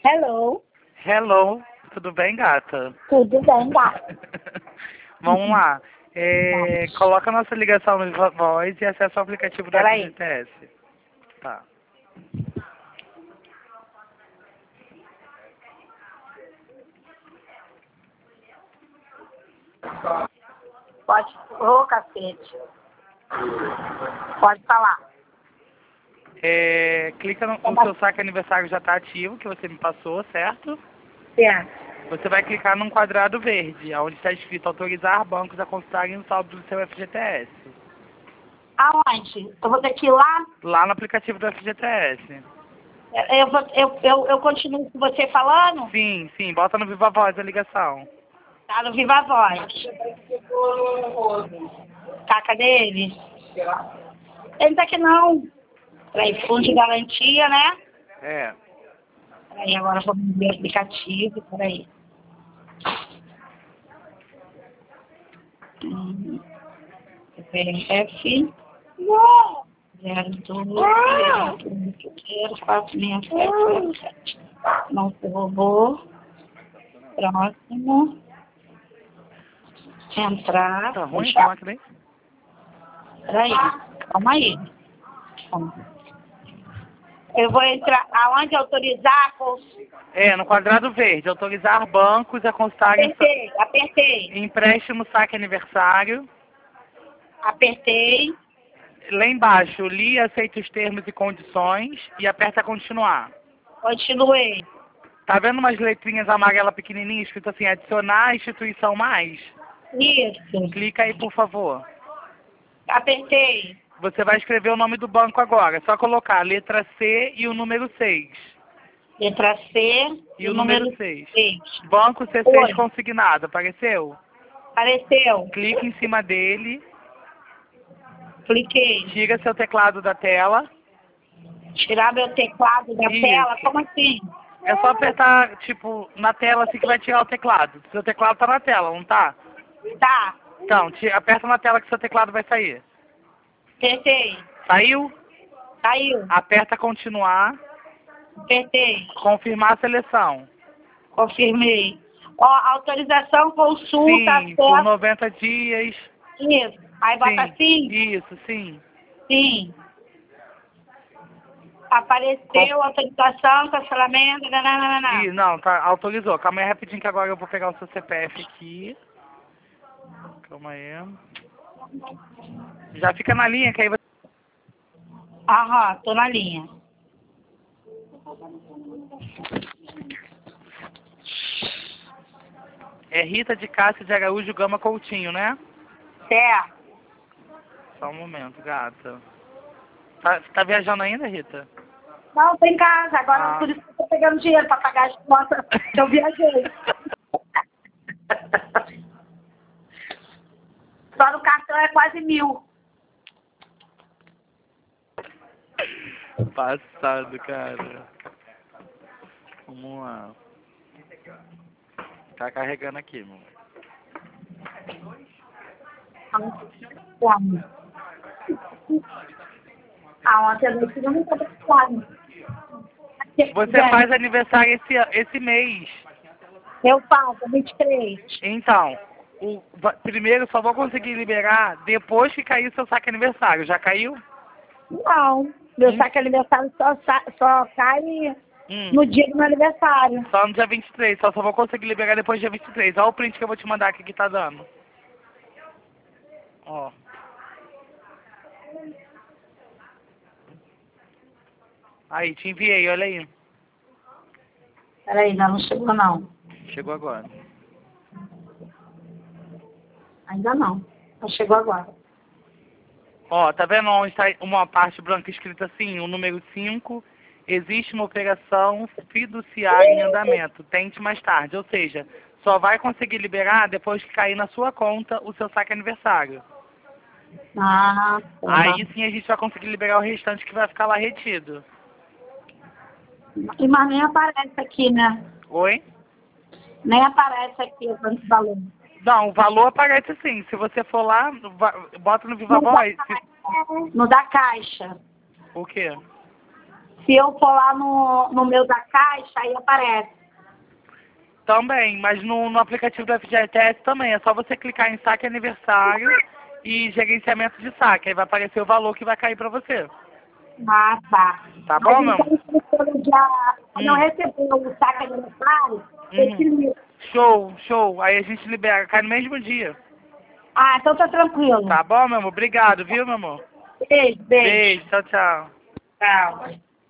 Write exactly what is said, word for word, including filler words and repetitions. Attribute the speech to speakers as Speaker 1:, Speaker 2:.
Speaker 1: Hello.
Speaker 2: Hello, tudo bem, gata?
Speaker 1: Tudo bem, gata?
Speaker 2: Vamos lá. É, coloca a nossa ligação no Viva Voz e acessa o aplicativo da
Speaker 1: Peraí.
Speaker 2: F G T S. Tá.
Speaker 1: Pode. Ô, cacete. Pode falar.
Speaker 2: É, clica no o seu saque aniversário já está ativo, que você me passou, certo?
Speaker 1: Certo.
Speaker 2: Você vai clicar num quadrado verde, onde está escrito autorizar bancos a consultarem o saldo do seu F G T S.
Speaker 1: Aonde? Eu vou ter que ir lá?
Speaker 2: Lá no aplicativo do F G T S.
Speaker 1: Eu, vou, eu, eu, eu continuo com você falando?
Speaker 2: Sim, sim, bota no Viva Voz a ligação.
Speaker 1: Tá no Viva Voz. Tá, cadê ele? Ele não tá aqui não. Peraí, fundo de garantia, né?
Speaker 2: É.
Speaker 1: Peraí, agora vamos ver o aplicativo. Peraí. Hum, F zero dois zero quatro seis sete sete. Não se roubou. Próximo. Entrar.
Speaker 2: Tá ruim essa
Speaker 1: Deixa.
Speaker 2: máquina aí?
Speaker 1: Peraí, calma aí. Eu vou entrar. Aonde autorizar? cons-
Speaker 2: É, no quadrado verde, autorizar bancos a consultarem
Speaker 1: Apertei, apertei,
Speaker 2: empréstimo saque aniversário.
Speaker 1: apertei.
Speaker 2: Lá embaixo, li e aceita os termos e condições e aperta continuar.
Speaker 1: Continuei.
Speaker 2: Tá vendo umas letrinhas amarelas pequenininhas escrito assim, adicionar a instituição mais?
Speaker 1: Isso.
Speaker 2: Clica aí, por favor.
Speaker 1: Apertei.
Speaker 2: Você vai escrever o nome do banco agora. É só colocar a letra C e o número seis.
Speaker 1: Letra C
Speaker 2: E o número seis.
Speaker 1: seis.
Speaker 2: Banco C seis
Speaker 1: Oi.
Speaker 2: consignado, apareceu?
Speaker 1: Apareceu.
Speaker 2: Clique em cima dele,
Speaker 1: Cliquei.
Speaker 2: tira seu teclado da tela.
Speaker 1: Tirar meu teclado da
Speaker 2: Isso.
Speaker 1: tela? Como assim?
Speaker 2: É só apertar, tipo, na tela assim que vai tirar o teclado. Seu teclado tá na tela, não tá?
Speaker 1: Tá.
Speaker 2: Então, te, aperta na tela que seu teclado vai sair.
Speaker 1: Apertei.
Speaker 2: Saiu?
Speaker 1: Saiu.
Speaker 2: Aperta continuar,
Speaker 1: Apertei.
Speaker 2: confirmar a seleção.
Speaker 1: Confirmei. Ó, autorização, consulta,
Speaker 2: Sim, por
Speaker 1: acesso.
Speaker 2: noventa dias.
Speaker 1: Isso. Aí bota
Speaker 2: Sim,
Speaker 1: assim?
Speaker 2: isso, sim.
Speaker 1: Sim. Apareceu autorização, cancelamento, nananana.
Speaker 2: Ih, não, tá, autorizou. Calma aí rapidinho que agora eu vou pegar o seu C P F aqui. Calma aí. Já fica na linha que aí você...
Speaker 1: Aham, tô na linha.
Speaker 2: É Rita de Cássia de Araújo Gama Coutinho, né?
Speaker 1: Certo.
Speaker 2: Só um momento, gata. Tá, você tá viajando ainda, Rita?
Speaker 1: Não, tô em casa. Agora
Speaker 2: Ah.
Speaker 1: por isso que eu tô pegando dinheiro pra pagar as contas que eu viajei. Só no cartão é quase mil.
Speaker 2: Passado, cara. Vamos lá. Tá carregando aqui, meu.
Speaker 1: Ah, ontem à noite eu não tava precisando.
Speaker 2: Você faz aniversário esse, esse mês.
Speaker 1: Eu faço, vinte e três.
Speaker 2: Então, o, va- primeiro só vou conseguir liberar depois que cair o seu saque aniversário. Já caiu?
Speaker 1: Não, meu
Speaker 2: Hum.
Speaker 1: saque aniversário só, sa- só cai
Speaker 2: Hum.
Speaker 1: no dia do meu aniversário.
Speaker 2: Só no dia vinte e três. Só, só vou conseguir liberar depois do dia vinte e três. Olha o print que eu vou te mandar aqui que tá dando. Ó. Aí, te enviei, olha aí.
Speaker 1: Peraí, ainda não chegou não.
Speaker 2: Chegou agora.
Speaker 1: Ainda não. Não chegou agora.
Speaker 2: Ó, tá vendo onde está uma parte branca escrita assim, o número cinco, existe uma operação fiduciária em andamento, tente mais tarde, ou seja, só vai conseguir liberar depois que cair na sua conta o seu saque aniversário.
Speaker 1: Ah, tá.
Speaker 2: Aí sim a gente vai conseguir liberar o restante que vai ficar lá retido.
Speaker 1: E mas nem aparece aqui, né?
Speaker 2: Oi?
Speaker 1: Nem aparece aqui o quanto valor.
Speaker 2: Não, o valor aparece sim, se você for lá, va- bota no Viva
Speaker 1: No da
Speaker 2: Voz.
Speaker 1: caixa. No da caixa.
Speaker 2: O quê?
Speaker 1: Se eu for lá no, no meu da Caixa, aí aparece.
Speaker 2: Também, mas no, no aplicativo do F G T S também. É só você clicar em saque aniversário e gerenciamento de saque. Aí vai aparecer o valor que vai cair pra você.
Speaker 1: Ah, tá.
Speaker 2: Tá
Speaker 1: Mas
Speaker 2: bom, meu
Speaker 1: então,
Speaker 2: amor?
Speaker 1: se eu já não
Speaker 2: Hum.
Speaker 1: recebeu o saque aniversário, eu te
Speaker 2: Uhum.
Speaker 1: ligo.
Speaker 2: Show, show. Aí a gente libera. Cai no mesmo dia.
Speaker 1: Ah, então tá tranquilo.
Speaker 2: Tá bom, meu amor? Obrigado, viu, meu amor?
Speaker 1: Beijo, beijo.
Speaker 2: Beijo, tchau, tchau.
Speaker 1: Tchau.